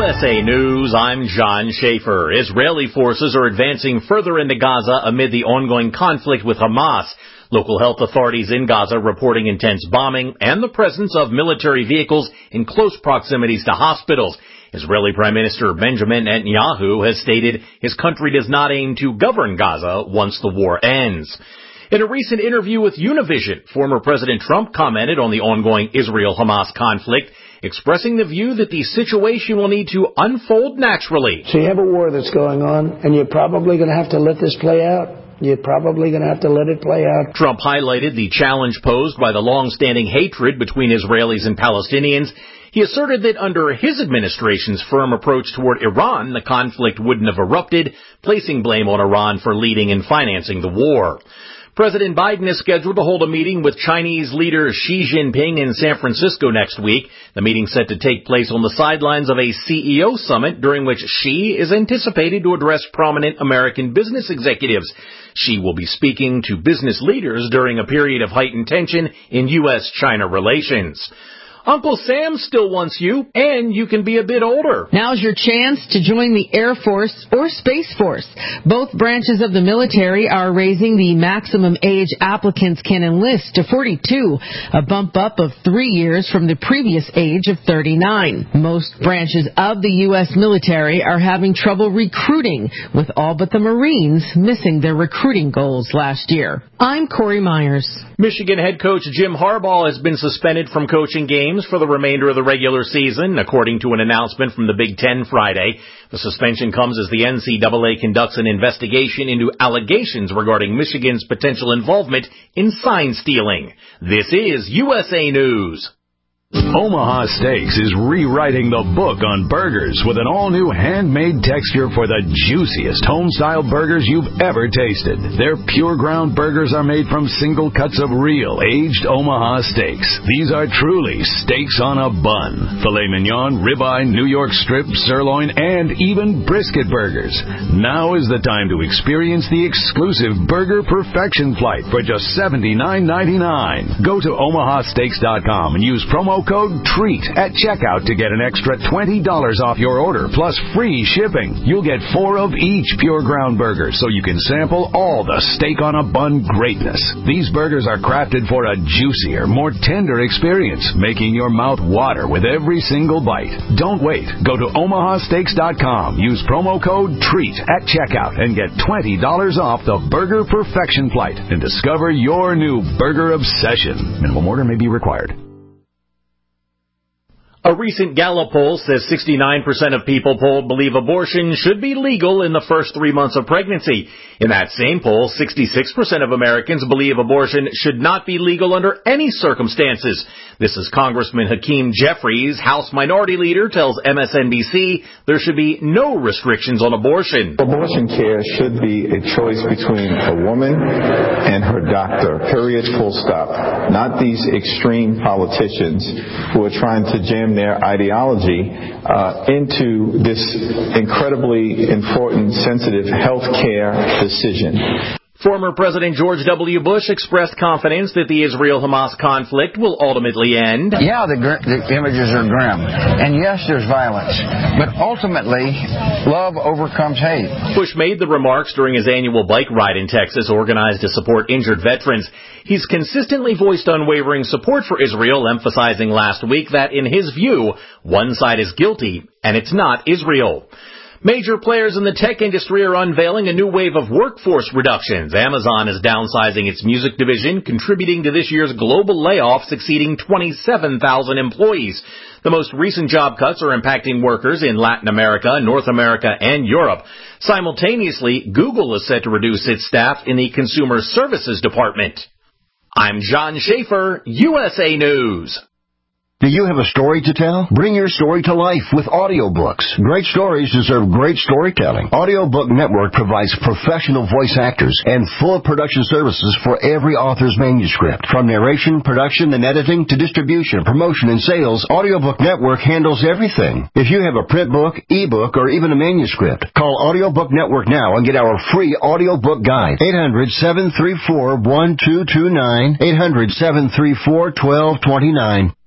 USA News, I'm John Schaefer. Israeli forces are advancing further into Gaza amid the ongoing conflict with Hamas. Local health authorities in Gaza reporting intense bombing and the presence of military vehicles in close proximities to hospitals. Israeli Prime Minister Benjamin Netanyahu has stated his country does not aim to govern Gaza once the war ends. In a recent interview with Univision, former President Trump commented on the ongoing Israel-Hamas conflict, expressing the view that the situation will need to unfold naturally. So you have a war that's going on, and you're probably going to have to let this play out. You're probably going to have to let it play out. Trump highlighted the challenge posed by the long-standing hatred between Israelis and Palestinians. He asserted that under his administration's firm approach toward Iran, the conflict wouldn't have erupted, placing blame on Iran for leading and financing the war. President Biden is scheduled to hold a meeting with Chinese leader Xi Jinping in San Francisco next week. The meeting set to take place on the sidelines of a CEO summit during which Xi is anticipated to address prominent American business executives. Xi will be speaking to business leaders during a period of heightened tension in U.S.-China relations. Uncle Sam still wants you, and you can be a bit older. Now's your chance to join the Air Force or Space Force. Both branches of the military are raising the maximum age applicants can enlist to 42, a bump up of 3 years from the previous age of 39. Most branches of the U.S. military are having trouble recruiting, with all but the Marines missing their recruiting goals last year. I'm Corey Myers. Michigan head coach Jim Harbaugh has been suspended from coaching games for the remainder of the regular season, according to an announcement from the Big Ten Friday. The suspension comes as the NCAA conducts an investigation into allegations regarding Michigan's potential involvement in sign stealing. This is USA News. Omaha Steaks is rewriting the book on burgers with an all-new handmade texture for the juiciest home-style burgers you've ever tasted. Their pure ground burgers are made from single cuts of real, aged Omaha steaks. These are truly steaks on a bun. Filet mignon, ribeye, New York strip, sirloin, and even brisket burgers. Now is the time to experience the exclusive Burger Perfection Flight for just $79.99. Go to omahasteaks.com and use promo code TREAT at checkout to get an extra $20 off your order, plus free shipping. You'll get 4 of each pure ground burger, so you can sample all the steak on a bun greatness. These burgers are crafted for a juicier, more tender experience, making your mouth water with every single bite. Don't wait. Go to omahasteaks.com, use promo code TREAT at checkout, and get $20 off the Burger Perfection Flight and discover your new burger obsession. Minimum order may be required. A recent Gallup poll says 69% of people polled believe abortion should be legal in the first 3 months of pregnancy. In that same poll, 66% of Americans believe abortion should not be legal under any circumstances. This is Congressman Hakeem Jeffries, House Minority Leader, tells MSNBC there should be no restrictions on abortion. Abortion care should be a choice between a woman and her doctor, period, full stop. Not these extreme politicians who are trying to jam their ideology into this incredibly important, sensitive health care decision. Former President George W. Bush expressed confidence that the Israel-Hamas conflict will ultimately end. Yeah, the images are grim. And yes, there's violence. But ultimately, love overcomes hate. Bush made the remarks during his annual bike ride in Texas organized to support injured veterans. He's consistently voiced unwavering support for Israel, emphasizing last week that, in his view, one side is guilty, and it's not Israel. Major players in the tech industry are unveiling a new wave of workforce reductions. Amazon is downsizing its music division, contributing to this year's global layoffs exceeding 27,000 employees. The most recent job cuts are impacting workers in Latin America, North America, and Europe. Simultaneously, Google is set to reduce its staff in the Consumer Services Department. I'm John Schaefer, USA News. Do you have a story to tell? Bring your story to life with audiobooks. Great stories deserve great storytelling. Audiobook Network provides professional voice actors and full production services for every author's manuscript. From narration, production, and editing to distribution, promotion, and sales, Audiobook Network handles everything. If you have a print book, ebook, or even a manuscript, call Audiobook Network now and get our free audiobook guide. 800-734-1229. 800-734-1229.